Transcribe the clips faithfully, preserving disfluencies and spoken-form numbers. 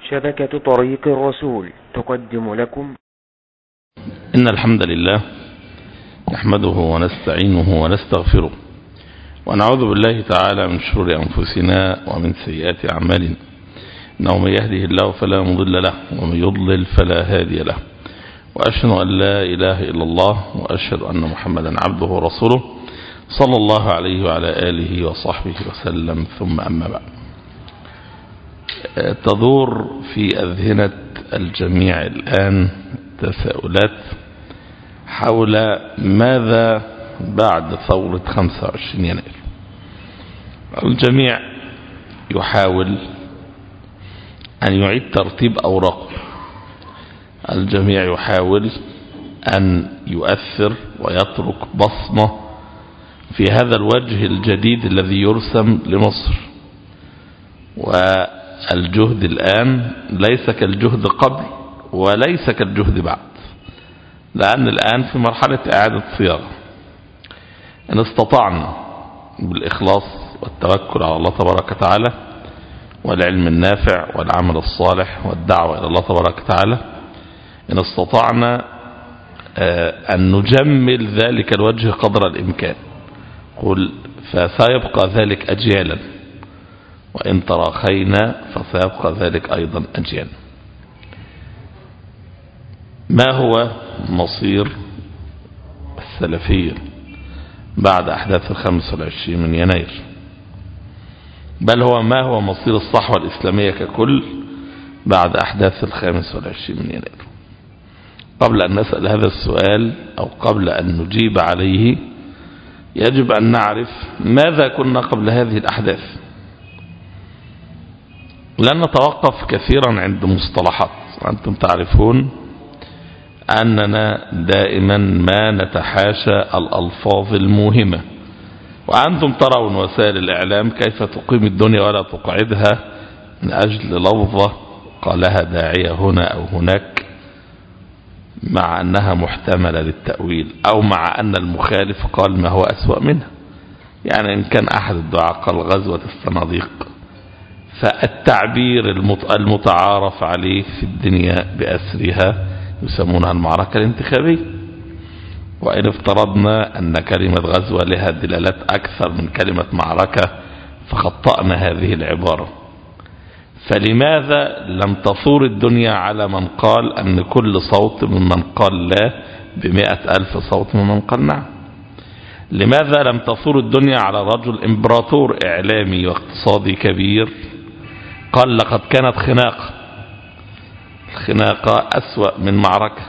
شبكة طريق الرسول تقدم لكم. إن الحمد لله نحمده ونستعينه ونستغفره ونعوذ بالله تعالى من شرور أنفسنا ومن سيئات أعمالنا، إنه من يهده الله فلا مضل له ومن يضلل فلا هادي له، وأشهد أن لا إله إلا الله وأشهد أن محمدا عبده ورسوله صلى الله عليه وعلى آله وصحبه وسلم. ثم أما بعد، تدور في أذهنة الجميع الآن تساؤلات حول ماذا بعد ثورة خمسة وعشرين يناير. الجميع يحاول أن يعيد ترتيب أوراقه، الجميع يحاول أن يؤثر ويترك بصمة في هذا الوجه الجديد الذي يرسم لمصر. والجهد الآن ليس كالجهد قبل وليس كالجهد بعد، لأن الآن في مرحلة إعادة صياغة. إن استطعنا بالإخلاص والتوكل على الله تبارك وتعالى والعلم النافع والعمل الصالح والدعوة إلى الله تبارك وتعالى، إن استطعنا أن نجمل ذلك الوجه قدر الإمكان، قل فسيبقى ذلك أجيالا، وإن تراخينا فسيبقى ذلك أيضا أجيالا. ما هو مصير السلفية بعد أحداث الخامس والعشرين من يناير؟ بل هو ما هو مصير الصحوة الإسلامية ككل بعد أحداث الخامس والعشرين من يناير؟ قبل أن نسأل هذا السؤال أو قبل أن نجيب عليه يجب أن نعرف ماذا كنا قبل هذه الأحداث. لن نتوقف كثيرا عند مصطلحات، وأنتم تعرفون أننا دائما ما نتحاشى الألفاظ الموهمة، وأنتم ترون وسائل الإعلام كيف تقيم الدنيا ولا تقعدها من أجل لفظة قالها داعية هنا أو هناك، مع أنها محتملة للتأويل، أو مع أن المخالف قال ما هو أسوأ منها. يعني إن كان أحد الدعاة قال غزوة الصناديق، فالتعبير المتعارف عليه في الدنيا بأسرها يسمونها المعركة الانتخابية. وإن افترضنا أن كلمة غزوة لها دلالات أكثر من كلمة معركة فخطأنا هذه العبارة. فلماذا لم تثور الدنيا على من قال أن كل صوت ممن قال لا بمئة ألف صوت ممن قال نعم؟ لماذا لم تثور الدنيا على رجل إمبراطور إعلامي واقتصادي كبير قال لقد كانت خناقة، الخناقة أسوأ من معركة،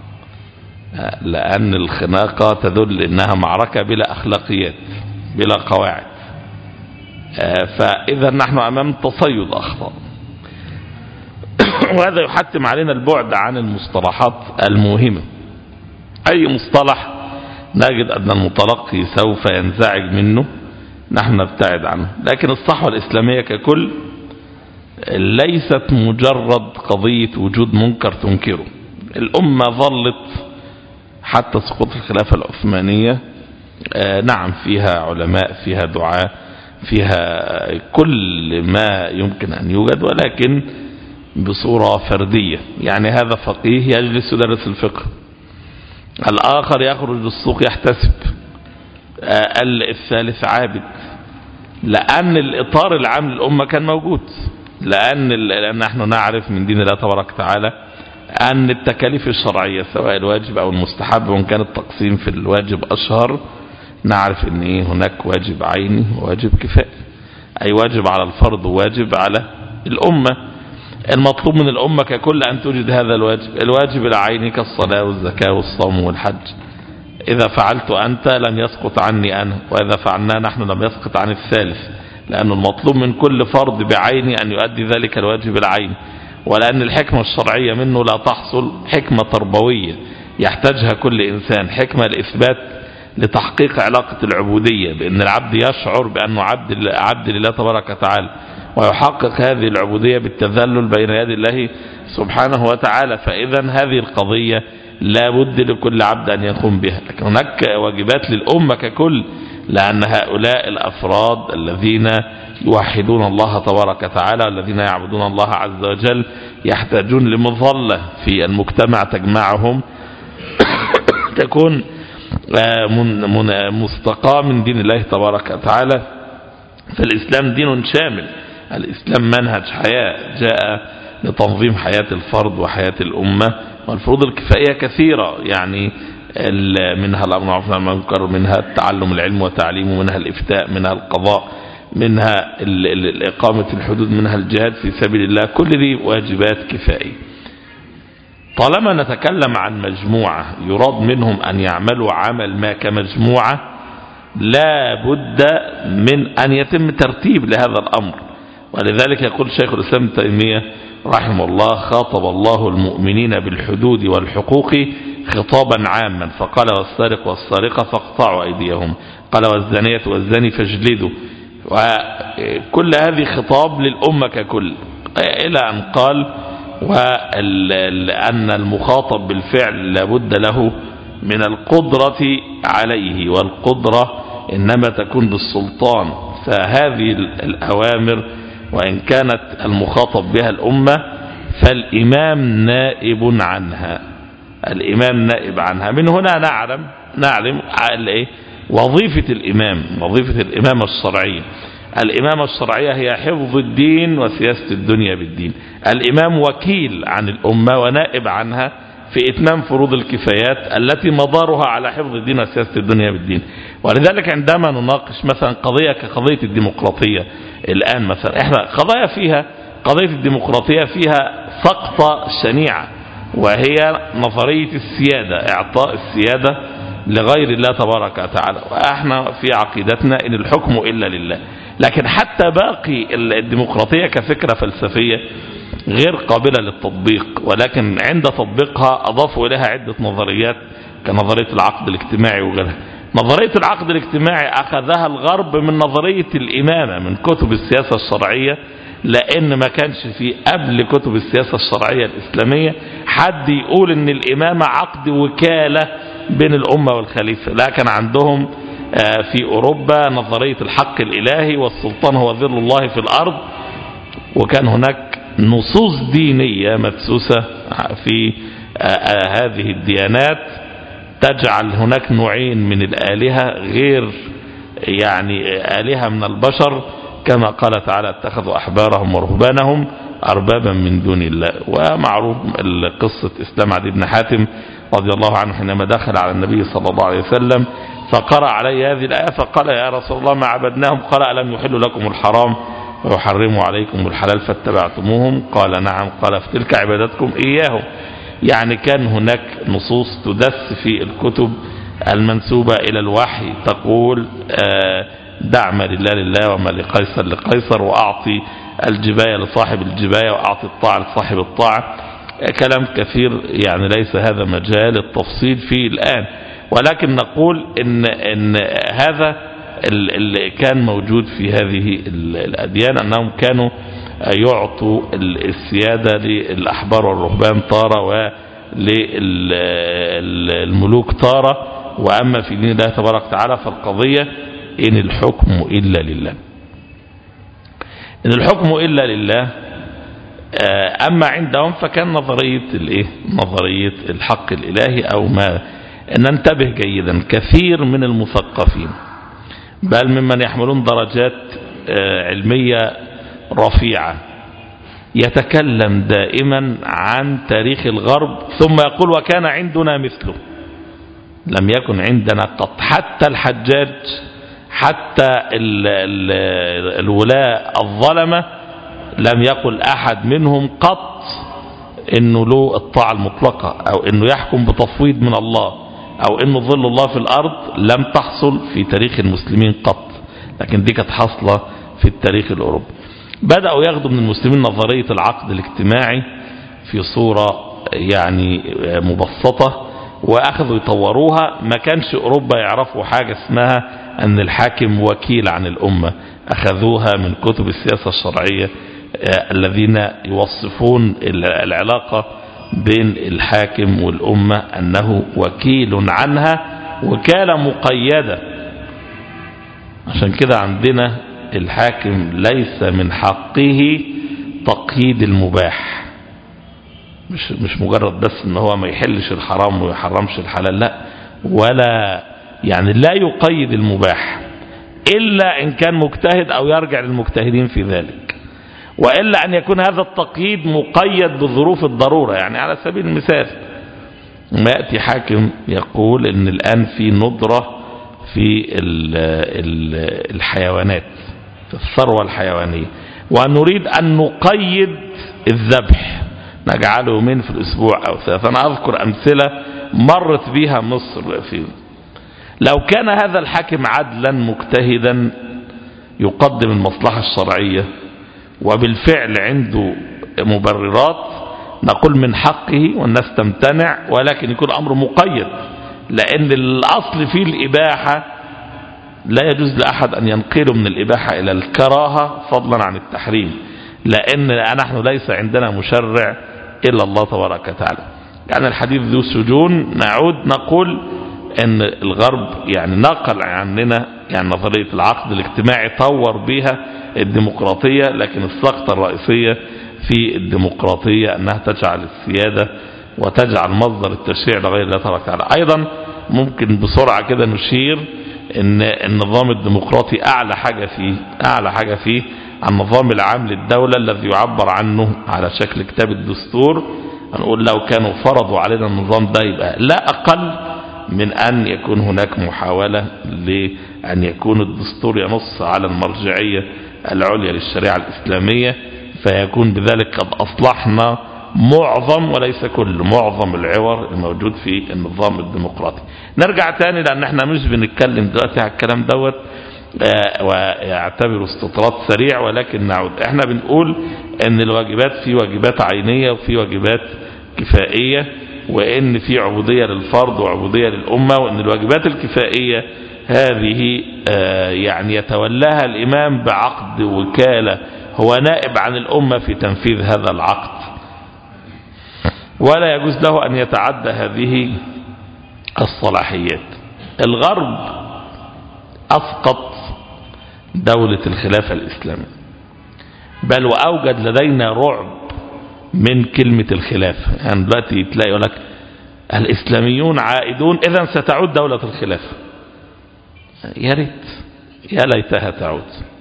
لأن الخناقة تدل أنها معركة بلا أخلاقيات بلا قواعد. فإذا نحن أمام تصيد أخطاء، وهذا يحتم علينا البعد عن المصطلحات الموهمة. أي مصطلح نجد أن المتلقي سوف ينزعج منه نحن نبتعد عنه. لكن الصحوة الإسلامية ككل ليست مجرد قضية وجود منكر تنكره. الأمة ظلت حتى سقوط الخلافة العثمانية نعم فيها علماء، فيها دعاة، فيها كل ما يمكن أن يوجد، ولكن بصورة فردية. يعني هذا فقيه يجلس يدرس الفقه، الآخر يخرج للسوق يحتسب، الثالث عابد، لأن الإطار العام للأمة كان موجود. لأن, لأن نحن نعرف من دين الله تبارك وتعالى أن التكاليف الشرعية سواء الواجب أو المستحب، وإن كان التقسيم في الواجب أشهر، نعرف أن هناك واجب عيني وواجب كفائي، أي واجب على الفرد وواجب على الأمة. المطلوب من الأمة ككل أن توجد هذا الواجب. الواجب العيني كالصلاة والزكاة والصوم والحج، إذا فعلت أنت لم يسقط عني أنا، وإذا فعلنا نحن لم يسقط عن الثالث، لأن المطلوب من كل فرد بعينه أن يؤدي ذلك الواجب العيني. ولأن الحكمة الشرعية منه لا تحصل حكمة تربوية يحتاجها كل إنسان، حكمة لإثبات لتحقيق علاقة العبودية، بأن العبد يشعر بأنه عبد, عبد لله تبارك وتعالى، ويحقق هذه العبودية بالتذلل بين يد الله سبحانه وتعالى. فإذا هذه القضية لا بد لكل عبد أن يقوم بها. لكن هناك واجبات للأمة ككل لأن هؤلاء الأفراد الذين يوحدون الله تبارك وتعالى والذين يعبدون الله عز وجل يحتاجون لمظلة في المجتمع تجمعهم تكون مستقاة من دين الله تبارك وتعالى. فالإسلام دين شامل، الإسلام منهج حياة جاء لتنظيم حياة الفرد وحياة الأمة. والفروض الكفائية كثيرة، يعني منها الأمر بالمعروف والنهي عن المنكر، منها التعلم العلم وتعليمه، منها الإفتاء، منها القضاء، منها إقامة الحدود، منها الجهاد في سبيل الله. كل دي واجبات كفائية. طالما نتكلم عن مجموعة يراد منهم أن يعملوا عمل ما كمجموعة، لا بد من أن يتم ترتيب لهذا الأمر. ولذلك يقول شيخ الإسلام ابن تيمية رحمه الله: خاطب الله المؤمنين بالحدود والحقوق خطابا عاما، فقال: والسارق والسارقة فاقطعوا أيديهم، قال: والزانية والزاني فاجلدوا. وكل هذه خطاب للأمة ككل، إلى أن قال: وأن المخاطب بالفعل لابد له من القدرة عليه، والقدرة إنما تكون بالسلطان. فهذه الأوامر وإن كانت المخاطب بها الأمة فالإمام نائب عنها، الإمام نائب عنها. من هنا نعلم نعلم وظيفة الإمام، وظيفة الإمامة الشرعية. الإمامة الشرعية هي حفظ الدين وسياسة الدنيا بالدين. الإمام وكيل عن الأمة ونائب عنها في إتمام فروض الكفايات التي مدارها على حفظ الدين وسياسة الدنيا بالدين. ولذلك عندما نناقش مثلا قضية كقضية الديمقراطية الآن، مثلا احنا قضايا فيها قضية الديمقراطية فيها سقطة شنيعة، وهي نظرية السيادة، إعطاء السيادة لغير الله تبارك وتعالى. وإحنا في عقيدتنا إن الحكم إلا لله. لكن حتى باقي الديمقراطية كفكرة فلسفية غير قابلة للتطبيق، ولكن عند تطبيقها أضافوا إليها عدة نظريات كنظرية العقد الاجتماعي وغيرها. نظرية العقد الاجتماعي أخذها الغرب من نظرية الإمامة من كتب السياسة الشرعية، لأن ما كانش في قبل كتب السياسة الشرعية الإسلامية حد يقول إن الإمامة عقد وكالة بين الأمة والخليفة. لا، كان عندهم في أوروبا نظرية الحق الإلهي والسلطان هو ظل الله في الأرض، وكان هناك نصوص دينية مدسوسة في هذه الديانات تجعل هناك نوعين من الآلهة غير يعني آلهة من البشر، كما قال تعالى: اتخذوا أحبارهم ورهبانهم أربابا من دون الله. ومعروف قصة إسلام عدي بن حاتم رضي الله عنه حينما دخل على النبي صلى الله عليه وسلم فقرأ عليه هذه الآية فقال: يا رسول الله ما عبدناهم، قال: ألم يحلوا لكم الحرام ويحرموا عليكم الحلال فاتبعتموهم؟ قال: نعم. قال: فتلك عبادتكم إياهم. يعني كان هناك نصوص تدس في الكتب المنسوبة إلى الوحي تقول: دع ما لله لله وما لقيصر لقيصر، وأعطي الجباية لصاحب الجباية وأعطي الطاعة لصاحب الطاعة. كلام كثير، يعني ليس هذا مجال التفصيل فيه الآن، ولكن نقول إن, إن هذا اللي كان موجود في هذه الأديان، أنهم كانوا يعطوا السيادة للأحبار والرهبان طارة وللملوك طارة. وأما في دين الله تبارك وتعالى فالقضية إن الحكم إلا لله، إن الحكم إلا لله. أما عندهم فكان نظرية الإيه؟ نظرية الحق الإلهي، أو ما ننتبه جيدا، كثير من المثقفين بل ممن يحملون درجات علمية رفيعة يتكلم دائما عن تاريخ الغرب ثم يقول: وكان عندنا مثله. لم يكن عندنا قط، حتى الحجاج، حتى الولاة الظلمة لم يقل أحد منهم قط إنه له الطاعة المطلقة، أو إنه يحكم بتفويض من الله، أو إنه ظل الله في الأرض. لم تحصل في تاريخ المسلمين قط، لكن دي كانت حاصلة في التاريخ الأوروبي. بدأوا ياخدوا من المسلمين نظرية العقد الاجتماعي في صورة يعني مبسطة، وأخذوا يطوروها. ما كانش أوروبا يعرفوا حاجة اسمها أن الحاكم وكيل عن الأمة، أخذوها من كتب السياسة الشرعية الذين يوصفون العلاقة بين الحاكم والأمة أنه وكيل عنها، وكالة مقيدة عشان كده عندنا الحاكم ليس من حقه تقييد المباح، مش مش مجرد بس ان هو ما يحلش الحرام ويحرمش الحلال، لا، ولا يعني لا يقيد المباح إلا إن كان مجتهد أو يرجع للمجتهدين في ذلك، وإلا أن يكون هذا التقييد مقيد بظروف الضرورة. يعني على سبيل المثال ما يأتي حاكم يقول إن الآن في ندرة في الحيوانات، في الثروة الحيوانية، ونريد أن نقيد الذبح، نجعله يومين في الأسبوع أو ثلاثة. أنا أذكر أمثلة مرت بها مصر في. لو كان هذا الحاكم عدلا مجتهدا يقدم المصلحة الشرعية وبالفعل عنده مبررات، نقول من حقه والناس تمتنع، ولكن يكون أمر مقيد، لأن الأصل فيه الإباحة، لا يجوز لأحد أن ينقله من الإباحة إلى الكراهة فضلا عن التحريم، لأن نحن ليس عندنا مشرع إلا الله تبارك وتعالى. يعني الحديث ذو سجون نعود نقول ان الغرب يعني نقل عننا يعني نظرية العقد الاجتماعي، طور بها الديمقراطية، لكن السقطة الرئيسية في الديمقراطية انها تجعل السيادة وتجعل مصدر التشريع لغير الله تبارك وتعالى. ايضا ممكن بسرعة كده نشير ان النظام الديمقراطي اعلى حاجة فيه اعلى حاجة فيه النظام العام للدولة الذي يعبر عنه على شكل كتاب الدستور. هنقول لو كانوا فرضوا علينا النظام ده يبقى لا اقل من أن يكون هناك محاولة لأن يكون الدستور ينص على المرجعية العليا للشريعة الإسلامية، فيكون بذلك قد أصلحنا معظم وليس كل معظم العور الموجود في النظام الديمقراطي. نرجع تاني لأن احنا مش بنتكلم دلوقتي على الكلام دوت ويعتبر استطراد سريع، ولكن نعود. احنا بنقول ان الواجبات في واجبات عينية وفي واجبات كفائية، وإن في عبودية للفرد وعبودية للأمة، وإن الواجبات الكفائية هذه يعني يتولاها الإمام بعقد وكالة، هو نائب عن الأمة في تنفيذ هذا العقد، ولا يجوز له أن يتعدى هذه الصلاحيات. الغرب أسقط دولة الخلافة الإسلامية، بل وأوجد لدينا رعب من كلمة الخلافة. يعني دلوقتي تلاقي يقول لك الإسلاميون عائدون، إذن ستعود دولة الخلافة. يا ريت، يا ليتها تعود.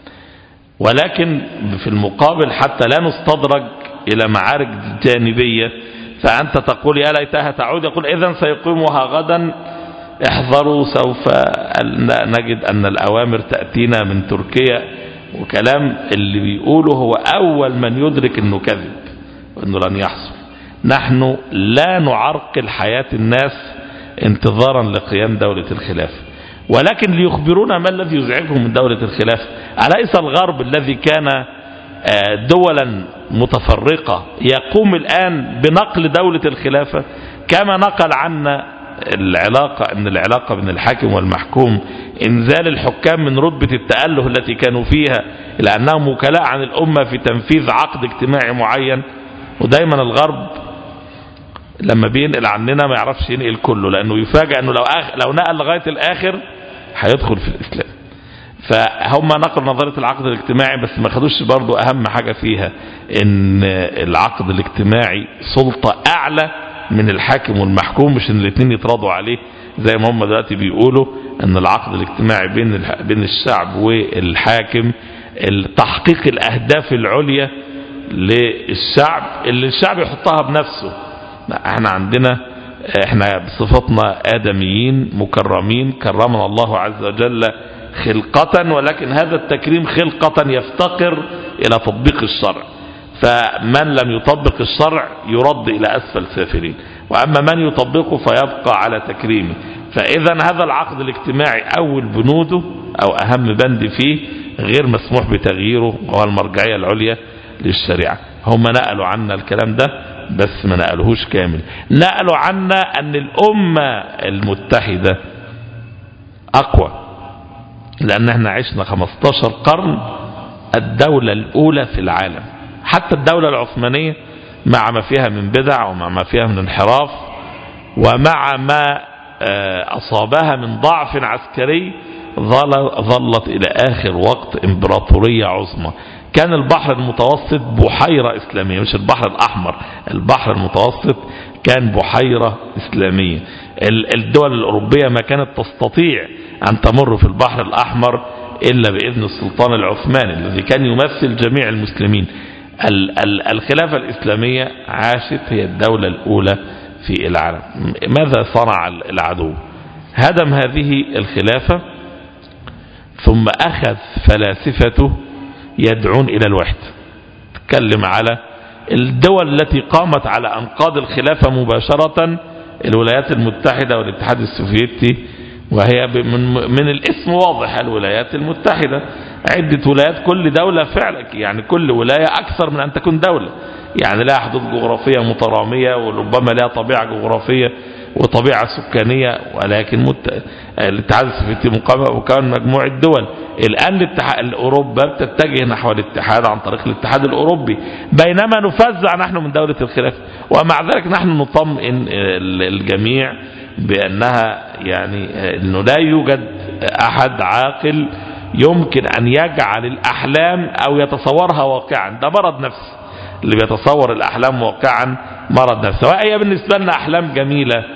ولكن في المقابل حتى لا نستدرج إلى معارك جانبية، فأنت تقول يا ليتها تعود، يقول إذن سيقيمها غدا، احذروا سوف نجد أن الأوامر تأتينا من تركيا، وكلام اللي بيقوله هو أول من يدرك أنه كذب وأنه لن يحصل. نحن لا نعرقل حياة الناس انتظارا لقيام دولة الخلافة، ولكن ليخبرونا ما الذي يزعجهم من دولة الخلافة. أليس الغرب الذي كان دولا متفرقة يقوم الآن بنقل دولة الخلافة، كما نقل عنا العلاقة أن العلاقة بين الحاكم والمحكوم إنزال الحكام من رتبة التأله التي كانوا فيها إلى أنهم وكلاء عن الأمة في تنفيذ عقد اجتماعي معين. ودايما الغرب لما بينقل عننا ما يعرفش ينقل كله، لأنه يفاجأ أنه لو, آخر لو نقل لغاية الآخر هيدخل في الإسلام. فهم نقل نظرية العقد الاجتماعي، بس ما خدوش برضو أهم حاجة فيها، إن العقد الاجتماعي سلطة أعلى من الحاكم والمحكوم، مش إن الاثنين يتراضوا عليه زي ما هم دلوقتي بيقولوا أن العقد الاجتماعي بين بين الشعب والحاكم تحقيق الأهداف العليا للشعب اللي الشعب يحطها بنفسه. لا، احنا عندنا احنا بصفتنا آدميين مكرمين، كرمنا الله عز وجل خلقة، ولكن هذا التكريم خلقة يفتقر إلى تطبيق الشرع، فمن لم يطبق الشرع يرد إلى أسفل سافلين، وأما من يطبقه فيبقى على تكريمه. فإذا هذا العقد الاجتماعي أول بنوده أو أهم بند فيه غير مسموح بتغييره، وهو المرجعية العليا للشريعة. هم نقلوا عنا الكلام ده بس ما نقلوهوش كامل. نقلوا عنا أن الأمة المتحدة أقوى، لأن احنا عشنا خمستاشر قرن الدولة الأولى في العالم. حتى الدولة العثمانية مع ما فيها من بدع ومع ما فيها من انحراف ومع ما أصابها من ضعف عسكري، ظلت إلى آخر وقت إمبراطورية عظمى. كان البحر المتوسط بحيرة إسلامية، مش البحر الأحمر، البحر المتوسط كان بحيرة إسلامية. الدول الأوروبية ما كانت تستطيع أن تمر في البحر الأحمر إلا بإذن السلطان العثماني الذي كان يمثل جميع المسلمين. الخلافة الإسلامية عاشت، هي الدولة الأولى في العالم. ماذا صنع العدو؟ هدم هذه الخلافة، ثم أخذ فلاسفته يدعون إلى الوحدة. تكلم على الدول التي قامت على أنقاض الخلافة مباشرة، الولايات المتحدة والاتحاد السوفيتي، وهي من الاسم واضح الولايات المتحدة، عدة ولايات، كل دولة فعلا يعني كل ولاية أكثر من أن تكون دولة، يعني لها حدود جغرافية مترامية وربما لها طبيعة جغرافية وطبيعة سكانية، ولكن مت... الاتحاد السوفيتي مكون مجموعة دول. الآن الاتحاد أوروبا بتتجه نحو الاتحاد عن طريق الاتحاد الأوروبي، بينما نفزع نحن من دولة الخلافة. ومع ذلك نحن نطمئن الجميع بأنها يعني أنه لا يوجد أحد عاقل يمكن أن يجعل الأحلام أو يتصورها واقعا. ده مرض نفسي، اللي بيتصور الأحلام واقعا مرض نفسي. وهي بالنسبة لنا أحلام جميلة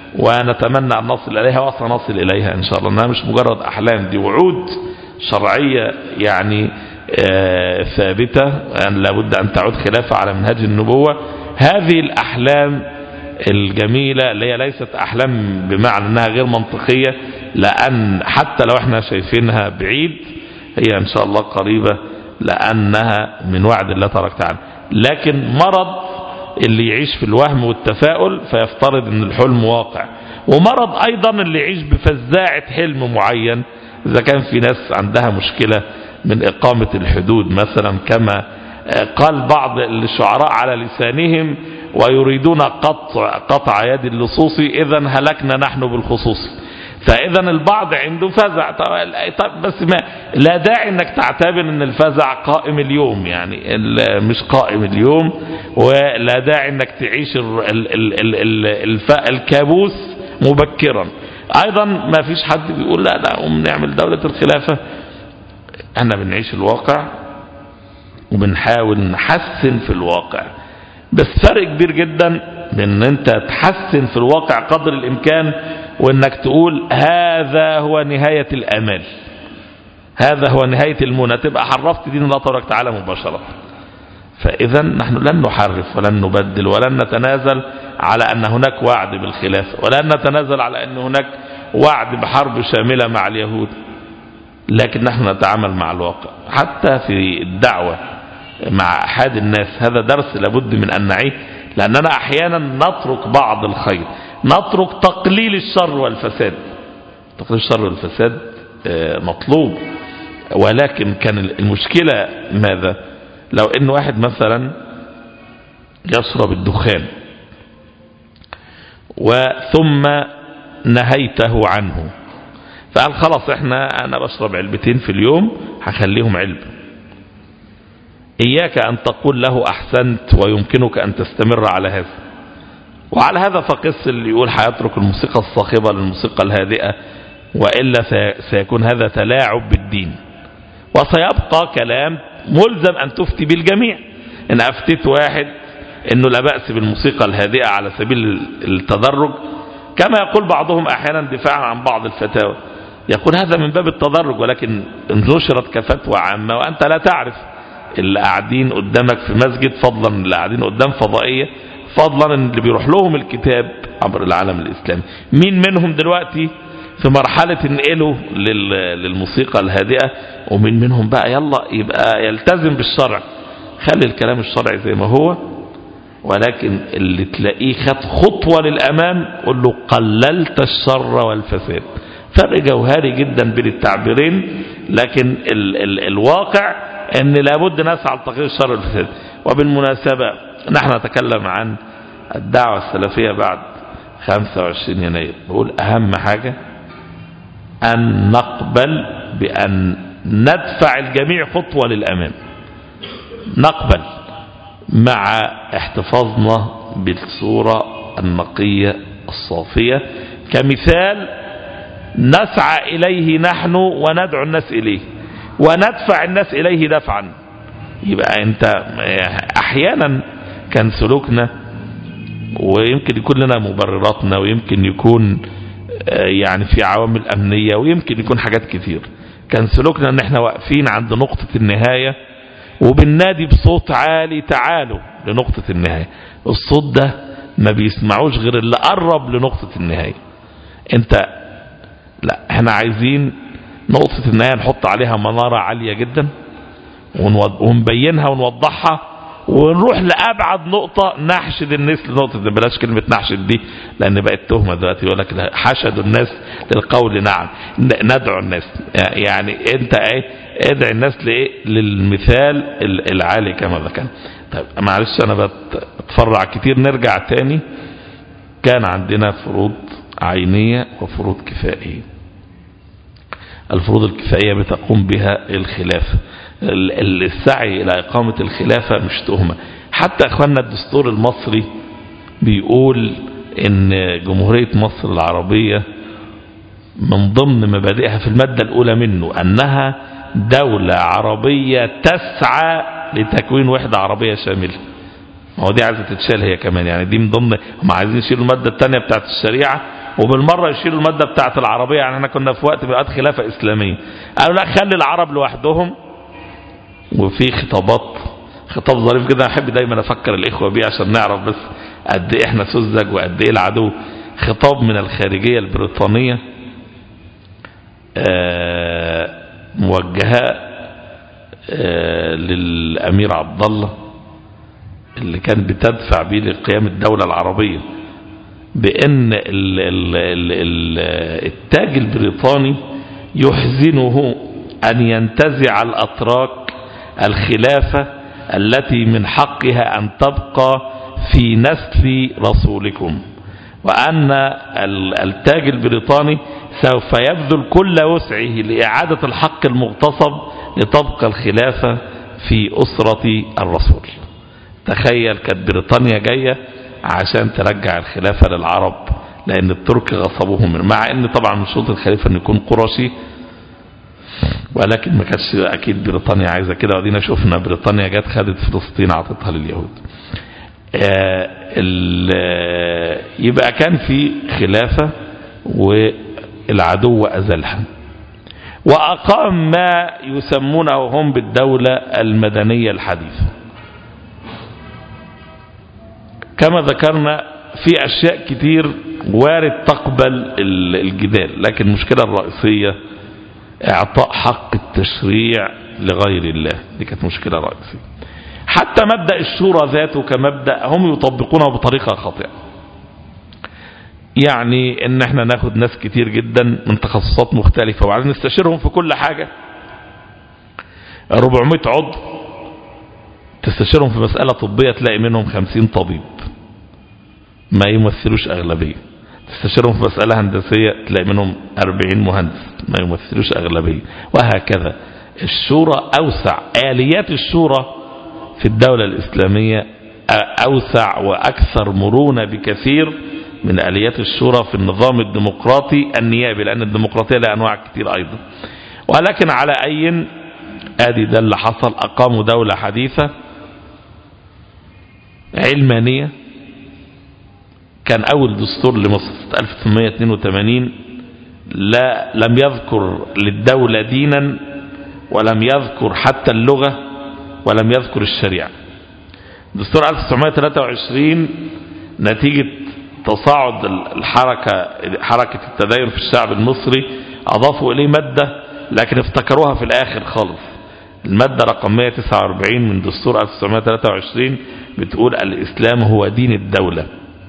ونتمنى أن نصل إليها، وسنصل إليها إن شاء الله، أنها مش مجرد أحلام، دي وعود شرعية يعني آه ثابتة أن لابد أن تعود خلافة على منهج النبوة. هذه الأحلام الجميلة اللي هي ليست أحلام بمعنى أنها غير منطقية، لأن حتى لو احنا شايفينها بعيد هي إن شاء الله قريبة، لأنها من وعد الله تبارك وتعالى. لكن مرض اللي يعيش في الوهم والتفاؤل فيفترض أن الحلم واقع، ومرض أيضا اللي يعيش بفزاعة حلم معين. إذا كان في ناس عندها مشكلة من إقامة الحدود مثلا، كما قال بعض الشعراء على لسانهم، ويريدون قطع قطع يد اللصوص، إذا هلكنا نحن بالخصوص. فإذا البعض عنده فزع، طب بس ما لا داعي انك تعتبر ان الفزع قائم اليوم، يعني مش قائم اليوم، ولا داعي انك تعيش ال ال ال ال الكابوس مبكرا. ايضا ما فيش حد بيقول لا لا قوم نعمل دولة الخلافة. احنا بنعيش الواقع وبنحاول نحسن في الواقع، بس فرق كبير جدا بين ان انت تحسن في الواقع قدر الامكان وانك تقول هذا هو نهاية الامال، هذا هو نهاية المنى، تبقى حرفت دين الله تبارك وتعالى مباشرة. فاذا نحن لن نحرف ولن نبدل ولن نتنازل على ان هناك وعد بالخلافة، ولن نتنازل على ان هناك وعد بحرب شاملة مع اليهود، لكن نحن نتعامل مع الواقع. حتى في الدعوة مع أحد الناس هذا درس لابد من أن نعيه، لأننا أحيانا نترك بعض الخير، نترك تقليل الشر والفساد. تقليل الشر والفساد مطلوب، ولكن كان المشكلة ماذا؟ لو إن واحد مثلا يشرب الدخان وثم نهيته عنه، فقال خلاص احنا أنا بشرب علبتين في اليوم هخليهم علبة، إياك أن تقول له أحسنت ويمكنك أن تستمر على هذا. وعلى هذا فقس اللي يقول هيترك الموسيقى الصاخبة للموسيقى الهادئة، وإلا سيكون هذا تلاعب بالدين، وسيبقى كلام ملزم أن تفتي بالجميع. إن أفتيت واحد إنه لا بأس بالموسيقى الهادئة على سبيل التدرج، كما يقول بعضهم أحيانا دفاعا عن بعض الفتاوى، يقول هذا من باب التدرج، ولكن نشرت كفتوى عامة وأنت لا تعرف اللي قاعدين قدامك في مسجد، فضلا اللي قاعدين قدام فضائية، فضلا اللي بيروح لهم الكتاب عبر العالم الإسلامي. مين منهم دلوقتي في مرحلة انقله للموسيقى الهادئة، ومين منهم بقى يلا يبقى يلتزم بالشرع. خلي الكلام الشرعي زي ما هو، ولكن اللي تلاقيه خد خطوة للأمام قل له قللت الشر والفساد. فرق جوهري جدا بين التعبيرين، لكن ال ال الواقع ان لابد نسعى لتقليل الشر والفساد. وبالمناسبة نحن نتكلم عن الدعوة السلفية بعد خمسة وعشرين يناير، بقول اهم حاجة ان نقبل بان ندفع الجميع خطوة للامام، نقبل مع احتفاظنا بالصورة النقية الصافية. كمثال نسعى إليه نحن وندعو الناس إليه وندفع الناس إليه دفعا. يبقى أنت أحيانا كان سلوكنا، ويمكن يكون لنا مبرراتنا، ويمكن يكون يعني في عوامل أمنية، ويمكن يكون حاجات كتير، كان سلوكنا ان احنا واقفين عند نقطة النهاية وبالنادي بصوت عالي تعالوا لنقطة النهاية. الصوت ده ما بيسمعوش غير اللي قرب لنقطة النهاية. انت لا، احنا عايزين نقطة النهاية نحط عليها منارة عالية جدا ونبينها ونوضحها ونروح لأبعد نقطة نحشد الناس لنقطة. بلاش كلمة نحشد دي لأن بقت تهمة دلوقتي، يقول لك حشدوا الناس للقول نعم. ندعو الناس، يعني أنت إيه؟ ادعي الناس لإيه؟ للمثال العالي كما ذكر. طيب معلش أنا بتفرع كتير، نرجع تاني. كان عندنا فروض عينية وفروض كفائية. الفروض الكفائية بتقوم بها الخلافة. السعي إلى إقامة الخلافة مش تهمة. حتى أخواننا الدستور المصري بيقول إن جمهورية مصر العربية من ضمن مبادئها في المادة الأولى منه أنها دولة عربية تسعى لتكوين وحدة عربية شاملة. ما هو دي عايزة تتشال هي كمان، يعني دي من ضمن، هم عايزين يشيلوا المادة الثانية بتاعت الشريعة وبالمرة يشيلوا المادة بتاعت العربية. يعني احنا كنا في وقت بقت خلافة إسلامية، قالوا لا خلي العرب لوحدهم. وفي خطابات، خطاب ظريف جدا احب دايما افكر الاخوه بيه عشان نعرف بس قد ايه احنا سذج وقد ايه العدو. خطاب من الخارجيه البريطانيه موجهه للامير عبد الله اللي كان بتدفع بيه لقيام الدوله العربيه، بان التاج البريطاني يحزنه ان ينتزع الاتراك الخلافة التي من حقها أن تبقى في نسل رسولكم، وأن التاج البريطاني سوف يبذل كل وسعه لإعادة الحق المغتصب لتبقى الخلافة في أسرة الرسول. تخيل كانت بريطانيا جاية عشان ترجع الخلافة للعرب لأن الترك غصبوهم، مع أن طبعا من شروط الخليفة أن يكون قرشي، ولكن ما كانتش اكيد بريطانيا عايزه كده. ودينا شفنا بريطانيا جت خدت فلسطين عطتها لليهود. يبقى كان في خلافه والعدو ازلها واقام ما يسمونه هم بالدوله المدنيه الحديثه. كما ذكرنا في اشياء كتير وارد تقبل الجدال، لكن المشكله الرئيسيه اعطاء حق التشريع لغير الله. دي كانت مشكلة رئيسية. حتى مبدأ الشورى ذاته كمبدأ هم يطبقونه بطريقة خاطئة. يعني ان احنا ناخد ناس كتير جدا من تخصصات مختلفة وبعدين نستشيرهم في كل حاجة. أربعمائة عضو تستشيرهم في مسألة طبية تلاقي منهم خمسين طبيب ما يمثلوش أغلبية. تستشيرهم في مسألة هندسية تلاقي منهم أربعين مهندس ما يمثلوش أغلبية، وهكذا. الشورى أوسع، آليات الشورى في الدولة الإسلامية أوسع وأكثر مرونة بكثير من آليات الشورى في النظام الديمقراطي النيابي، لأن الديمقراطية لها أنواع كثير أيضا. ولكن على أي آدي ده اللي حصل، أقاموا دولة حديثة علمانية. كان أول دستور لمصر ألف وثمانمائة واثنين وثمانين لا لم يذكر للدولة دينا ولم يذكر حتى اللغة ولم يذكر الشريعة. دستور ألف وتسعمائة وثلاثة وعشرين نتيجة تصاعد الحركة حركة التدين في الشعب المصري أضافوا إليه مادة لكن افتكروها في الآخر خالص. المادة رقم مائة وتسعة وأربعين من دستور ألف وتسعمائة وثلاثة وعشرين بتقول الإسلام هو دين الدولة.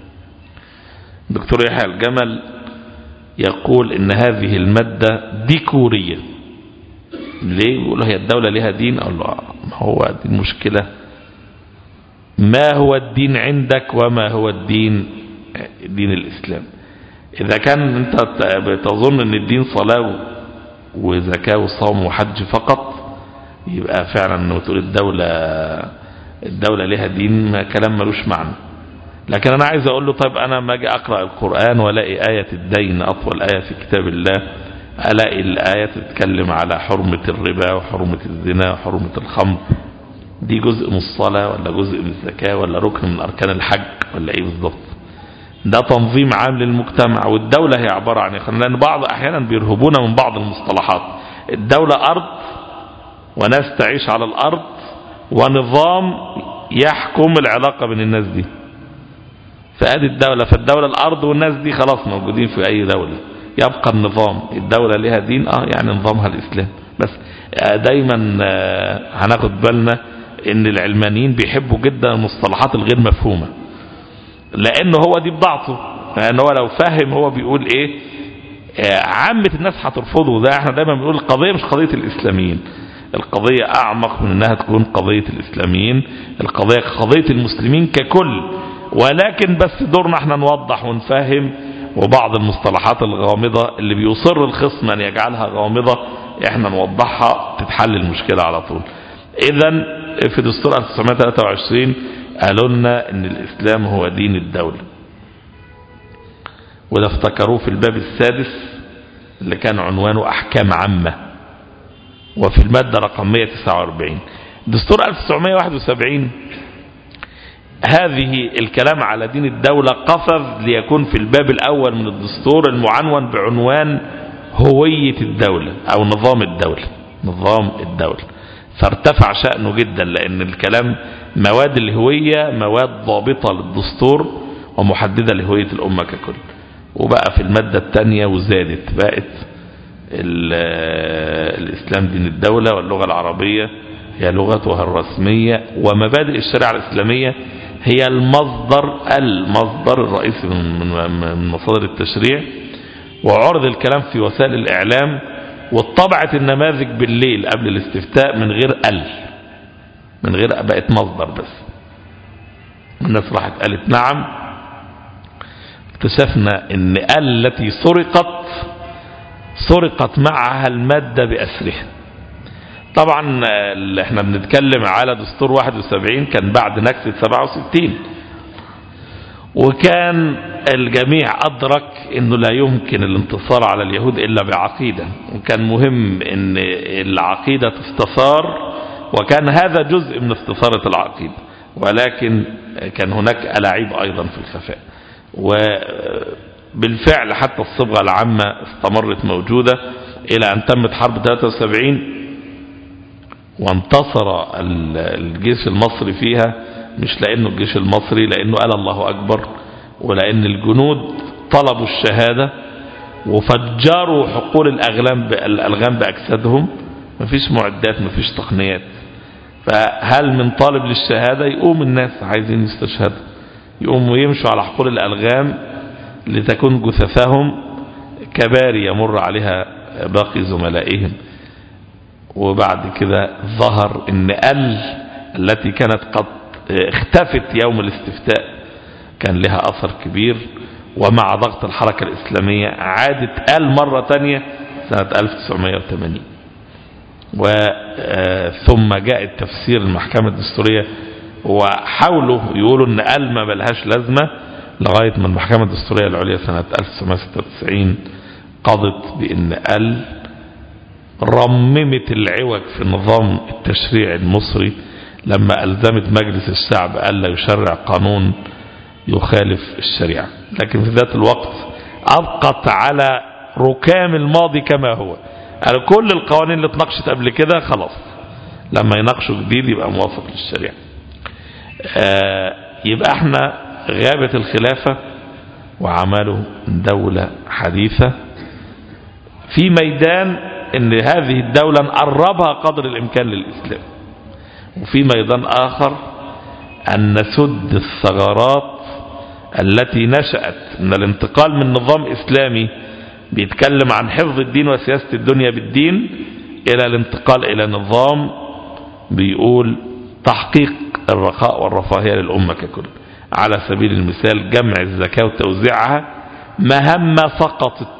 دكتور يحيى الجمل يقول إن هذه المادة ديكورية. ليه؟ يقول هي الدولة لها دين؟ أقول له ما هو دي المشكلة، ما هو الدين عندك وما هو الدين دين الإسلام. إذا كان أنت بتظن أن الدين صلاة وزكاة وصوم وحج فقط، يبقى فعلا أنه تقول الدولة الدولة لها دين كلام ملوش معنى. لكن انا عايز اقول له طيب انا ما اجي اقرأ القرآن والاقي آية الدين اطول آية في كتاب الله، الاقي الآية تتكلم على حرمة الربا وحرمة الزنا وحرمة الخمر، دي جزء من الصلاة ولا جزء من الزكاة ولا ركن من اركان الحج ولا ايه بالظبط؟ ده تنظيم عام للمجتمع، والدولة هي عبارة عن ايه؟ لان بعض احيانا بيرهبونا من بعض المصطلحات. الدولة ارض وناس تعيش على الارض ونظام يحكم العلاقة بين الناس دي، فادي الدولة. فالدولة الارض والناس دي خلاص موجودين في اي دولة، يبقى النظام. الدولة لها دين اه يعني نظامها الاسلام بس. دايما هناخد بالنا ان العلمانيين بيحبوا جدا المصطلحات الغير مفهومة، لانه هو دي بضاعته، لانه هو لو فاهم هو بيقول ايه عامة الناس هترفضه. ده احنا دايما بنقول القضية مش قضية الاسلاميين، القضية اعمق من انها تكون قضية الاسلاميين، القضية قضية المسلمين ككل، ولكن بس دورنا احنا نوضح ونفهم. وبعض المصطلحات الغامضة اللي بيصر الخصم ان يجعلها غامضة احنا نوضحها تتحل المشكلة على طول. اذا في دستور ألف وتسعمائة وثلاثة وعشرين قالوا لنا ان الاسلام هو دين الدولة، وده افتكروه في الباب السادس اللي كان عنوانه احكام عامة، وفي المادة رقم مئة وتسعة وأربعين. دستور ألف وتسعمائة وواحد وسبعين هذه الكلام على دين الدولة قفز ليكون في الباب الأول من الدستور المعنون بعنوان هوية الدولة أو نظام الدولة. نظام الدولة فارتفع شأنه جدا، لأن الكلام مواد الهوية مواد ضابطة للدستور ومحددة لهوية الأمة ككل. وبقى في المادة الثانية وزادت بقت الإسلام دين الدولة، واللغة العربية هي لغتها الرسمية، ومبادئ الشريعة الإسلامية هي المصدر المصدر الرئيسي من مصادر التشريع. وعرض الكلام في وسائل الإعلام، وطبعت النماذج بالليل قبل الاستفتاء من غير ال من غير بقت مصدر بس. الناس راحت قالت نعم، اكتشفنا ان ال التي سرقت سرقت معها المادة بأسرها. طبعا احنا بنتكلم على دستور واحد وسبعين كان بعد نكسة سبعة وستين، وكان الجميع أدرك أنه لا يمكن الانتصار على اليهود إلا بعقيدة، وكان مهم أن العقيدة تستثار، وكان هذا جزء من استثارة العقيدة، ولكن كان هناك ألاعيب أيضا في الخفاء. وبالفعل حتى الصبغة العامة استمرت موجودة إلى أن تمت حرب ثلاثة وسبعين، وانتصر الجيش المصري فيها، مش لأنه الجيش المصري، لأنه قال الله أكبر، ولأن الجنود طلبوا الشهادة وفجروا حقول الأغلام الألغام بأجسادهم. مفيش معدات، مفيش تقنيات، فهل من طالب للشهادة؟ يقوم الناس عايزين يستشهدوا، يقوموا يمشوا على حقول الألغام لتكون جثثهم كباري يمر عليها باقي زملائهم. وبعد كده ظهر ان ال التي كانت قد اختفت يوم الاستفتاء كان لها أثر كبير، ومع ضغط الحركة الإسلامية عادت ال مرة تانية سنة ألف وتسعمائة وثمانين. وثم جاء التفسير المحكمة الدستورية وحاولوا يقولوا ان ال ما بلهاش لازمة، لغاية ما المحكمة الدستورية العليا سنة ألف وتسعمائة وستة وتسعين قضت بان ال رممت العوج في النظام التشريعي المصري لما ألزمت مجلس الشعب ألا يشرع قانون يخالف الشريعة، لكن في ذات الوقت أبقت على ركام الماضي كما هو. يعني كل القوانين اللي اتناقشت قبل كده خلاص لما يناقشوا جديد يبقى موافق للشريعة. آه يبقى احنا غابت الخلافة وعملوا دولة حديثة في ميدان ان هذه الدولة نقربها قدر الامكان للاسلام، وفي ميدان اخر ان نسد الثغرات التي نشأت من الانتقال من نظام اسلامي بيتكلم عن حفظ الدين وسياسة الدنيا بالدين الى الانتقال الى نظام بيقول تحقيق الرخاء والرفاهية للأمة ككل. على سبيل المثال جمع الزكاة وتوزيعها مهما سقطت،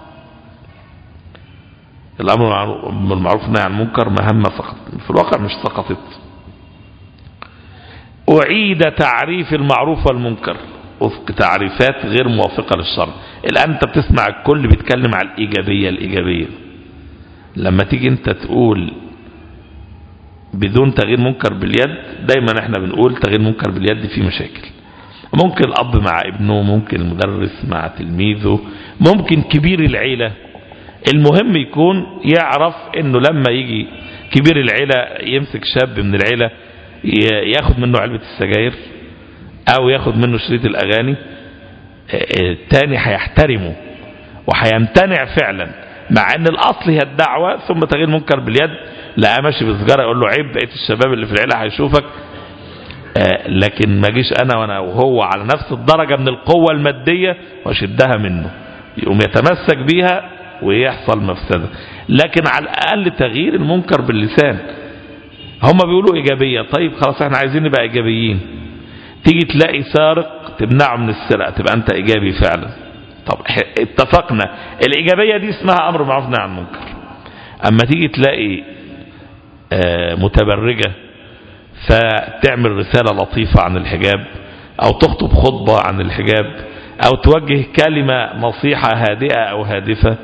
الأمر بالمعروف والنهي عن المنكر مهمة سقطت، في الواقع مش سقطت. أعيد تعريف المعروف والمنكر وفق تعريفات غير موافقة للشرع. الآن أنت بتسمع الكل بيتكلم على الإيجابية الإيجابية. لما تيجي أنت تقول بدون تغيير منكر باليد، دايما احنا بنقول تغيير منكر باليد فيه مشاكل. ممكن الأب مع ابنه، ممكن المدرس مع تلميذه، ممكن كبير العيلة. المهم يكون يعرف انه لما يجي كبير العيلة يمسك شاب من العيلة ياخد منه علبة السجاير او ياخد منه شريط الاغاني، التاني هيحترمه وهيمتنع فعلا، مع ان الاصل هي الدعوة ثم تغيير منكر باليد. لا ماشي بسجارة يقول له عيب، بقيت الشباب اللي في العيلة هيشوفك. لكن ما جيش انا وانا وهو على نفس الدرجة من القوة المادية واشدها منه، يقوم يتمسك بيها ويحصل مفسدة. لكن على الاقل تغيير المنكر باللسان. هم بيقولوا ايجابية، طيب خلاص احنا عايزين نبقى ايجابيين. تيجي تلاقي سارق تمنعه من السرقة، تبقى انت ايجابي فعلا. طب اتفقنا الايجابية دي اسمها امر معروف نهي عن المنكر. اما تيجي تلاقي آه متبرجة فتعمل رسالة لطيفة عن الحجاب، او تخطب خطبة عن الحجاب، او توجه كلمة نصيحة هادئة او هادفة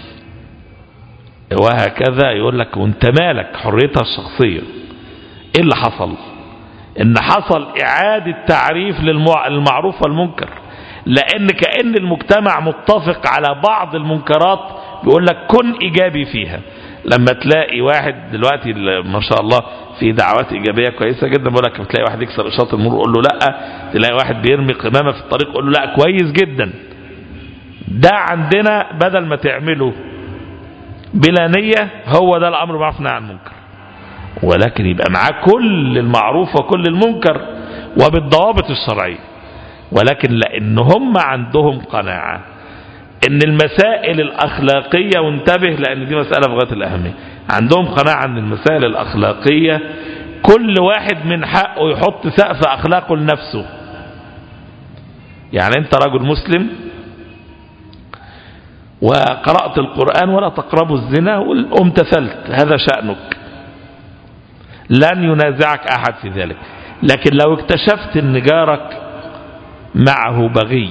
وهكذا، يقول لك وانت مالك، حريتها الشخصية. ايه اللي حصل؟ ان حصل اعادة تعريف للمعروف والمنكر، لان كأن المجتمع متفق على بعض المنكرات بيقول لك كن ايجابي فيها. لما تلاقي واحد دلوقتي ما شاء الله في دعوات ايجابيه كويسه جدا، بقول لك بتلاقي واحد يكسر اشاره المرور قول له لا، تلاقي واحد بيرمي قمامه في الطريق قول له لا، كويس جدا. ده عندنا بدل ما تعمله بلا نيه، هو ده الامر معروف نهي عن المنكر. ولكن يبقى معاه كل المعروف وكل المنكر وبالضوابط الشرعيه. ولكن لان هم عندهم قناعه ان المسائل الاخلاقيه، وانتبه لان دي مساله في غايه الاهميه، عندهم قناعه ان المسائل الاخلاقيه كل واحد من حقه يحط سقف اخلاقه لنفسه. يعني انت رجل مسلم وقرأت القرآن ولا تقربوا الزنا وامتثلت، هذا شأنك، لن ينازعك احد في ذلك. لكن لو اكتشفت ان جارك معه بغي،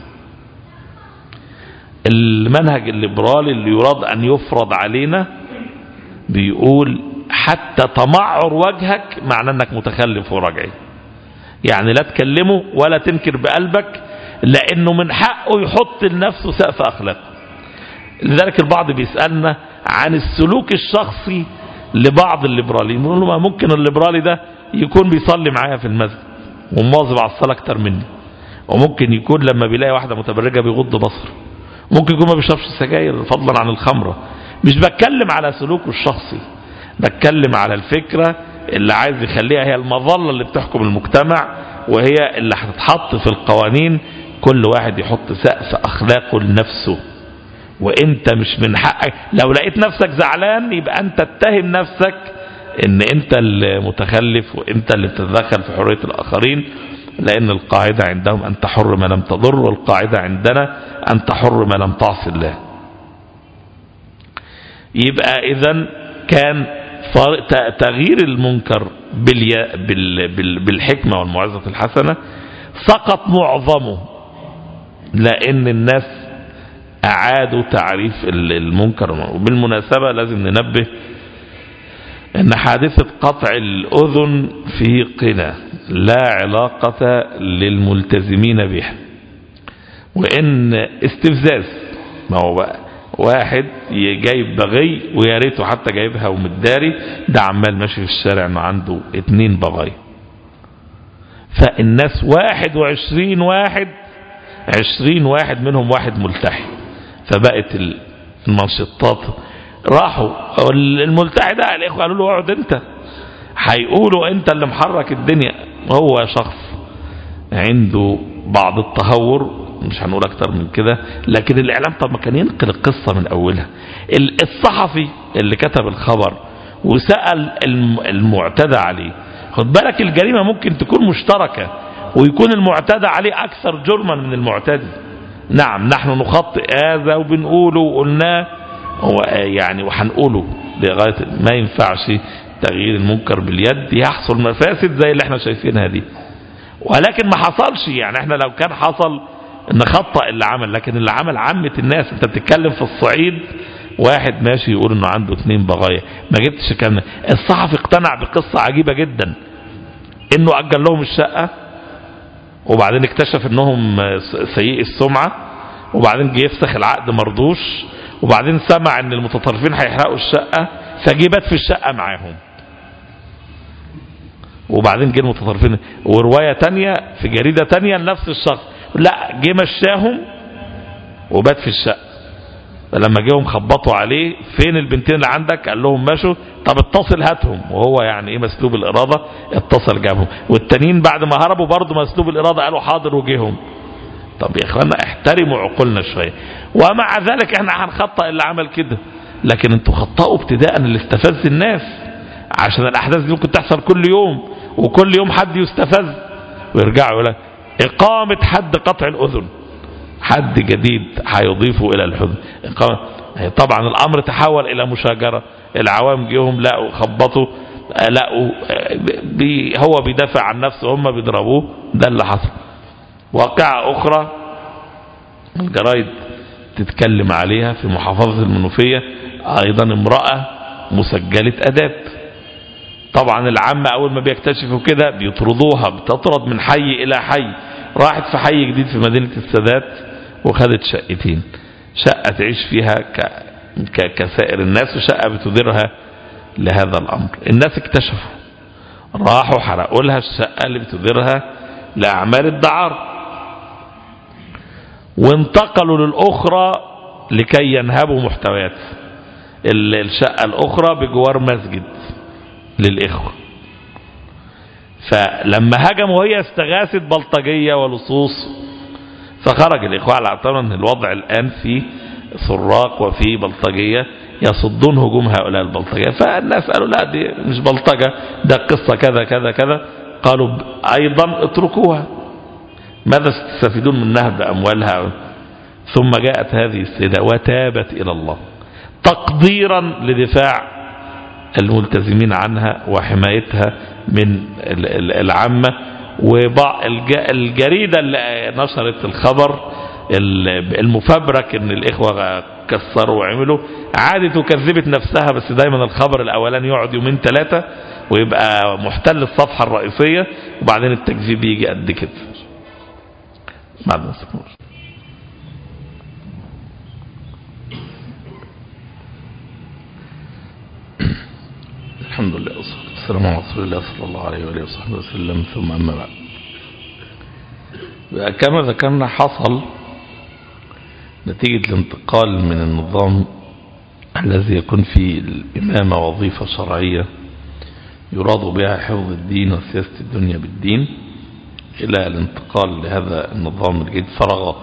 المنهج الليبرالي اللي يراد أن يفرض علينا بيقول حتى تمعر وجهك معناه أنك متخلف ورجعي. يعني لا تكلمه ولا تنكر بقلبك، لأنه من حقه يحط لنفسه سقف أخلاق. لذلك البعض بيسألنا عن السلوك الشخصي لبعض الليبراليين، نقول له ما ممكن الليبرالي ده يكون بيصلي معايا في المسجد ومواظب على الصلاة أكتر مني، وممكن يكون لما بيلاقي واحدة متبرجة بيغض بصره، ممكن يكون ما بيشربش سجاير فضلا عن الخمرة. مش بتكلم على سلوكه الشخصي، بتكلم على الفكرة اللي عايز يخليها هي المظلة اللي بتحكم المجتمع، وهي اللي هتتحط في القوانين. كل واحد يحط سقف أخلاقه لنفسه، وانت مش من حقك لو لقيت نفسك زعلان يبقى انت تتهم نفسك ان انت المتخلف وانت اللي بتتدخل في حرية الآخرين. لأن القاعدة عندهم أنت حر ما لم تضر، والقاعدة عندنا أنت حر ما لم تعص الله. يبقى إذن كان تغيير المنكر بالحكمة والموعظة الحسنة سقط معظمه، لأن الناس أعادوا تعريف المنكر. وبالمناسبة لازم ننبه أن حادثة قطع الأذن في قنا لا علاقة للملتزمين بها، وإن استفزاز. ما هو بقى واحد جايب بغي ويا ريته حتى جايبها ومداري، ده عمال ماشي في الشارع انه عنده اتنين بغاي، فالناس واحد وعشرين واحد عشرين واحد منهم واحد ملتحي، فبقت المنشطات راحوا الملتحي ده الاخوه قالوا له اقعد انت، هيقولوا انت اللي محرك الدنيا. هو شخص عنده بعض التهور، مش هنقول اكتر من كده، لكن الاعلام طب ما كان ينقل القصة من اولها. الصحفي اللي كتب الخبر وسأل المعتدى عليه، خد بالك الجريمة ممكن تكون مشتركة ويكون المعتدى عليه اكثر جرما من المعتدي. نعم نحن نخطئ هذا وبنقوله وقلناه يعني وهنقوله لغاية ما ينفعش تغيير المنكر باليد يحصل مفاسد زي اللي احنا شايفينها دي. ولكن ما حصلش. يعني احنا لو كان حصل نخطأ اللي عمل، لكن اللي عمل عامة الناس. انت بتتكلم في الصعيد واحد ماشي يقول انه عنده اتنين بغايا، ما جبتش كام. الصحفي اقتنع بقصة عجيبة جدا، انه اجل لهم الشقة وبعدين اكتشف انهم سيئي السمعة، وبعدين جه يفسخ العقد مرضوش، وبعدين سمع ان المتطرفين هيحرقوا الشقة فجيبت في الشقة معاهم، وبعدين جه المتطرفين. ورواية تانية في جريدة تانية لنفس الشخص، لا جه مشاهم وبات في الشقة. فلما جيهم خبطوا عليه فين البنتين اللي عندك؟ قال لهم مشوا. طب اتصل هاتهم. وهو يعني ايه مسلوب الإرادة، اتصل جابهم. والتانيين بعد ما هربوا برضه مسلوب الإرادة قالوا حاضر وجيهم. طب يا اخوانا احترموا عقولنا شوية. ومع ذلك احنا هنخطأ اللي عمل كده، لكن انتوا خطأوا ابتداء اللي استفز الناس، عشان الأحداث دي ممكن تحصل كل يوم، وكل يوم حد يستفز ويرجعوا يقول لك إقامة حد قطع الأذن، حد جديد هيضيفه إلى الحدود. طبعا الأمر تحول إلى مشاجرة. العوام جيهم لقوا خبطوا لقوا بي هو بيدافع عن نفسه، هم بيضربوه. ده اللي حصل. واقعة أخرى الجرايد تتكلم عليها في محافظة المنوفية، أيضا امرأة مسجلة أداب. طبعا العامة أول ما بيكتشفوا كده بيطردوها، بتطرد من حي إلى حي. راحت في حي جديد في مدينة السادات وخدت شقتين، شقة تعيش فيها ك... ك... كسائر الناس، وشقة بتديرها لهذا الأمر. الناس اكتشفوا، راحوا حرقوا لها الشقة اللي بتديرها لأعمال الدعارة، وانتقلوا للأخرى لكي ينهبوا محتويات الشقة الأخرى بجوار مسجد للإخوة. فلما هجموا هي استغاثت بلطجية ولصوص، فخرج الإخوة على اعتبار أن الوضع الآن في سراق وفي بلطجية يصدون هجوم هؤلاء البلطجية. فالناس قالوا لا دي مش بلطجة، ده قصة كذا كذا كذا. قالوا أيضا اتركوها، ماذا تستفيدون من نهب أموالها؟ ثم جاءت هذه السيدة وتابت إلى الله تقديرا لدفاع الملتزمين عنها وحمايتها من العامة. والجريدة اللي نشرت الخبر المفبرك ان الإخوة كسروا وعملوا، عادت وكذبت نفسها. بس دايما الخبر الأولاني يقعد يومين ثلاثة ويبقى محتل الصفحة الرئيسية، وبعدين التكذيب يجي قد كده. بعد ما سكنور الحمد لله والصلاة والسلام على رسول الله صلى الله عليه وآله وصحبه وسلم. ثم أما بعد، كما ذكرنا حصل نتيجة الانتقال من النظام الذي يكون فيه الإمامة وظيفة شرعية يراد بها حفظ الدين وسياسة الدنيا بالدين، إلى الانتقال لهذا النظام الجديد فراغات.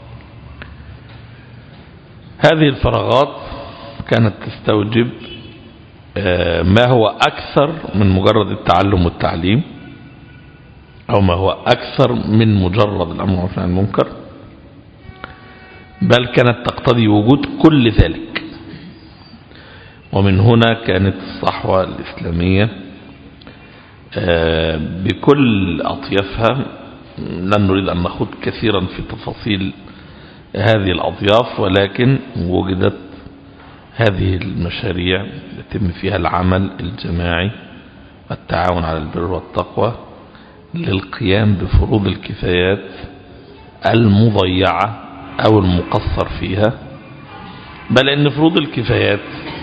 هذه الفراغات كانت تستوجب ما هو أكثر من مجرد التعلم والتعليم، أو ما هو أكثر من مجرد الأمر بالمعروف والنهي عن المنكر، بل كانت تقتضي وجود كل ذلك. ومن هنا كانت الصحوة الإسلامية بكل أطيافها، لن نريد أن نخوض كثيرا في تفاصيل هذه الأطياف، ولكن وجدت هذه المشاريع يتم فيها العمل الجماعي والتعاون على البر والتقوى للقيام بفروض الكفايات المضيعة أو المقصر فيها. بل إن فروض الكفايات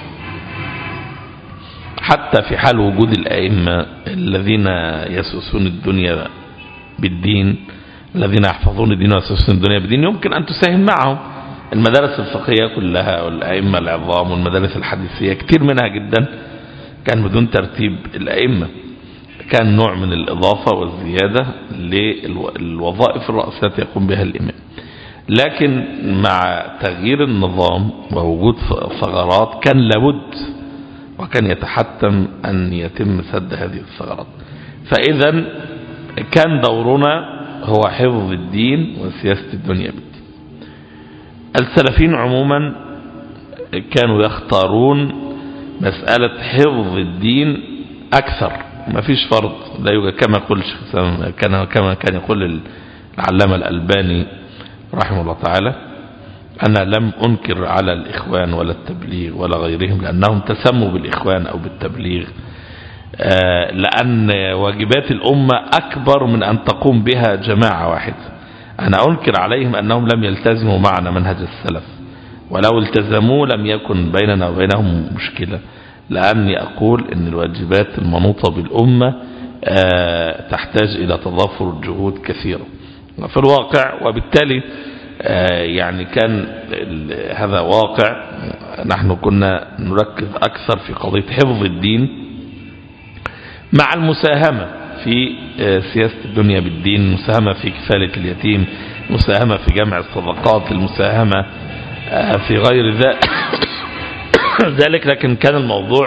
حتى في حال وجود الأئمة الذين يسوسون الدنيا بالدين، الذين يحفظون الدين ويسوسون الدنيا بالدين، يمكن أن تساهم معهم. المدارس الفقهية كلها والأئمة العظام والمدارس الحديثية كتير منها جدا كان بدون ترتيب الأئمة، كان نوع من الإضافة والزيادة للوظائف الرئيسية التي يقوم بها الإمام. لكن مع تغيير النظام ووجود ثغرات كان لابد وكان يتحتم أن يتم سد هذه الثغرات. فإذا كان دورنا هو حفظ الدين وسياسة الدنيا بالدين. السلفيين عموما كانوا يختارون مسألة حفظ الدين أكثر ما فيش فرض، لا يوجد كما يقول كان كما كان يقول العلامة الألباني رحمه الله تعالى: أنا لم أنكر على الإخوان ولا التبليغ ولا غيرهم لأنهم تسموا بالإخوان أو بالتبليغ، لأن واجبات الأمة أكبر من أن تقوم بها جماعة واحدة. أنا أنكر عليهم أنهم لم يلتزموا معنا منهج السلف، ولو التزموا لم يكن بيننا وبينهم مشكلة، لأني أقول أن الواجبات المنوطة بالأمة تحتاج إلى تضافر جهود كثيرة في الواقع، وبالتالي يعني كان هذا واقع. نحن كنا نركز أكثر في قضية حفظ الدين مع المساهمة في سياسة الدنيا بالدين، المساهمة في كفالة اليتيم، المساهمة في جمع الصدقات، المساهمة في غير ذلك. لكن كان الموضوع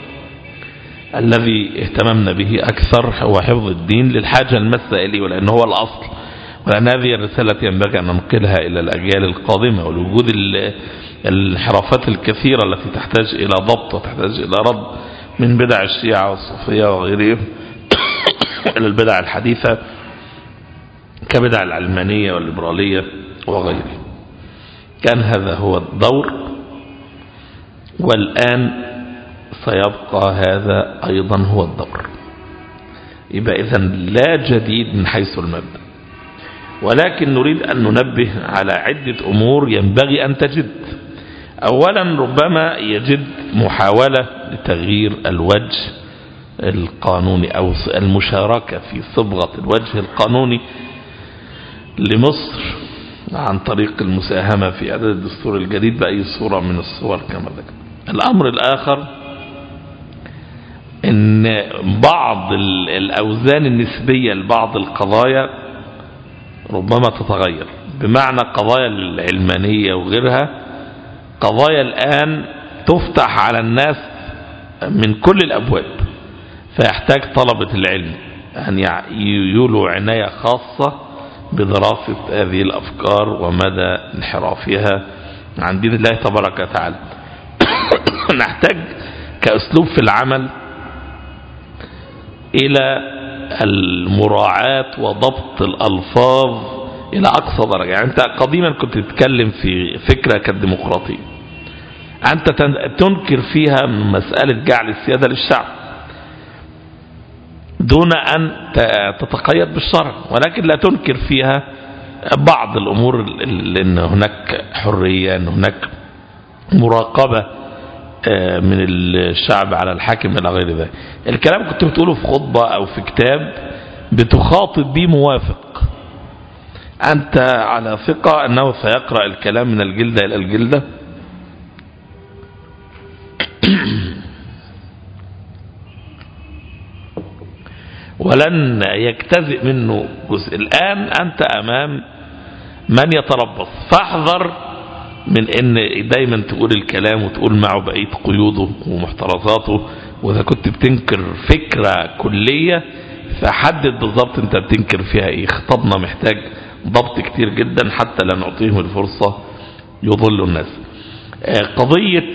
الذي اهتممنا به أكثر هو حفظ الدين للحاجة الماسة إليه، ولأنه هو الأصل، ولأن هذه الرسالة ينبغي أن ننقلها إلى الأجيال القادمة، ولوجود الانحرافات الكثيرة التي تحتاج إلى ضبط وتحتاج إلى رد من بدع الشيعة والصوفية وغيرهم إلى البدع الحديثة كبدع العلمانية والليبرالية وغيره. كان هذا هو الدور، والآن سيبقى هذا أيضا هو الدور. يبقى إذن لا جديد من حيث المبدأ، ولكن نريد أن ننبه على عدة أمور ينبغي أن تجد. أولا، ربما يجد محاولة لتغيير الوجه القانوني أو المشاركة في صبغة الوجه القانوني لمصر عن طريق المساهمة في إعداد الدستور الجديد بأي صورة من الصور كما ذكر. الأمر الآخر أن بعض الأوزان النسبية لبعض القضايا ربما تتغير، بمعنى قضايا العلمانية وغيرها قضايا الآن تفتح على الناس من كل الأبواب، فيحتاج طلبة العلم أن يولوا عناية خاصة بدراسة هذه الأفكار ومدى انحرافها عن دين الله تبارك وتعالى. نحتاج كأسلوب في العمل إلى المراعاة وضبط الألفاظ إلى أقصى درجة. يعني أنت قديما كنت تتكلم في فكرة كالديمقراطية، أنت تنكر فيها مسألة جعل السيادة للشعب دون أن تتقيد بالشرع، ولكن لا تنكر فيها بعض الأمور، لأن هناك حرية، أن هناك مراقبة من الشعب على الحاكم إلى غير ذلك. الكلام كنت بتقوله في خطبة أو في كتاب بتخاطب به موافق، أنت على ثقة أنه سيقرأ الكلام من الجلدة إلى الجلدة ولن يجتزئ منه جزء. الآن أنت أمام من يتربص، فاحذر من ان دايما تقول الكلام وتقول معه بقية قيوده ومحترزاته. واذا كنت بتنكر فكرة كلية فحدد بالضبط انت بتنكر فيها ايه. خطابنا محتاج ضبط كتير جدا حتى لا نعطيهم الفرصة يضلوا الناس. قضية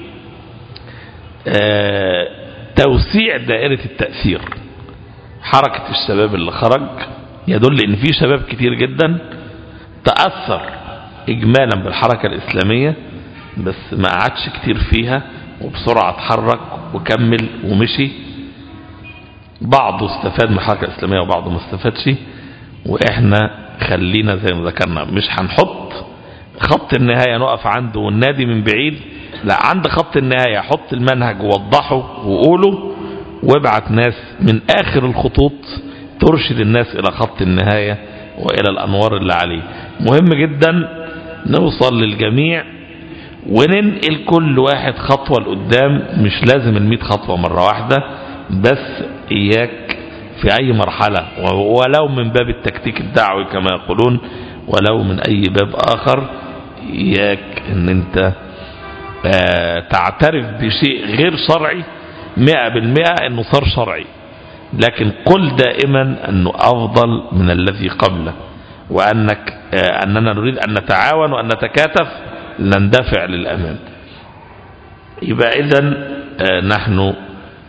توسيع دائرة التأثير، حركة الشباب اللي خرج يدل ان في شباب كتير جدا تأثر إجمالا بالحركة الإسلامية، بس ما قعدش كتير فيها وبسرعة اتحرك وكمل ومشي. بعضه استفاد من الحركة الإسلامية وبعضه ما استفادش. وإحنا خلينا زي ما ذكرنا مش هنحط خط النهاية نقف عنده والنادي من بعيد، لا، عند خط النهاية حط المنهج ووضحه وقوله وابعت ناس من آخر الخطوط ترشد الناس إلى خط النهاية وإلى الأنوار اللي عليه. مهم جدا نوصل للجميع وننقل كل واحد خطوة لقدام، مش لازم المئة خطوة مرة واحدة، بس إياك في أي مرحلة ولو من باب التكتيك الدعوي كما يقولون ولو من أي باب آخر، إياك أن أنت تعترف بشيء غير شرعي مئة بالمئة أنه صار شرعي، لكن قل دائما أنه أفضل من الذي قبله، وأنك أننا نريد أن نتعاون وأن نتكاتف لندفع للأمام. يبقى إذن نحن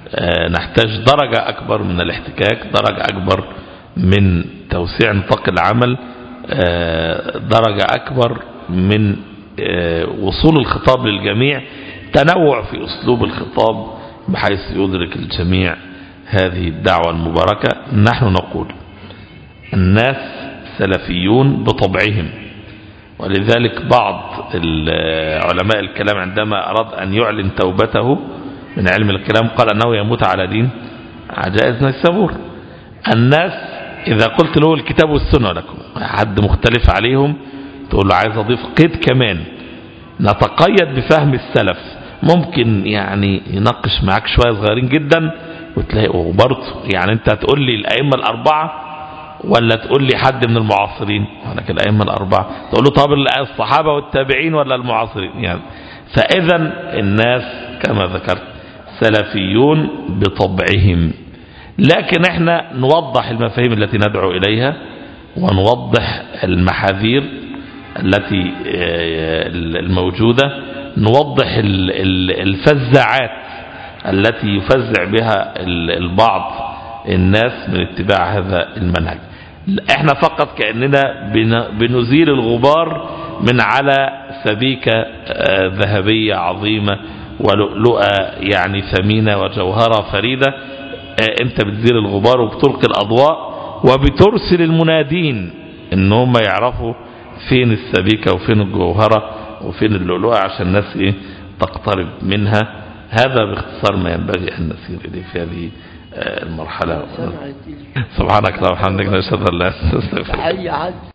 نحتاج درجة أكبر من الاحتكاك، درجة أكبر من توسيع نطاق العمل، درجة أكبر من وصول الخطاب للجميع، تنوع في أسلوب الخطاب بحيث يدرك الجميع هذه الدعوة المباركة. نحن نقول الناس سلفيون بطبعهم، ولذلك بعض علماء الكلام عندما أراد أن يعلن توبته من علم الكلام قال أنه يموت على دين عجائز نيسابور. الناس إذا قلت له الكتاب والسنة لكم حد مختلف عليهم تقول له عايز أضيف قيد كمان، نتقيد بفهم السلف، ممكن يعني يناقش معاك شوية صغيرين جدا وتلاقيه برضه يعني أنت هتقول لي الأئمة الأربعة ولا تقول لي حد من المعاصرين؟ ولكن الأئمة الأربعة تقول له طب الصحابة والتابعين ولا المعاصرين يعني. فإذا الناس كما ذكرت سلفيون بطبعهم، لكن احنا نوضح المفاهيم التي ندعو إليها ونوضح المحاذير التي الموجودة، نوضح الفزاعات التي يفزع بها البعض الناس من اتباع هذا المنهج. احنا فقط كأننا بنزيل الغبار من على سبيكة ذهبية عظيمة ولؤلؤة يعني ثمينة وجوهرة فريدة، انت بتزيل الغبار وبتلقي الأضواء وبترسل المنادين ان هم يعرفوا فين السبيكة وفين الجوهرة وفين اللؤلؤة عشان الناس ايه تقترب منها. هذا باختصار ما ينبغي أن نسير إليه في هذه المرحلة. سبحانك اللهم وبحمدك نشهد أن لا إله إلا أنت.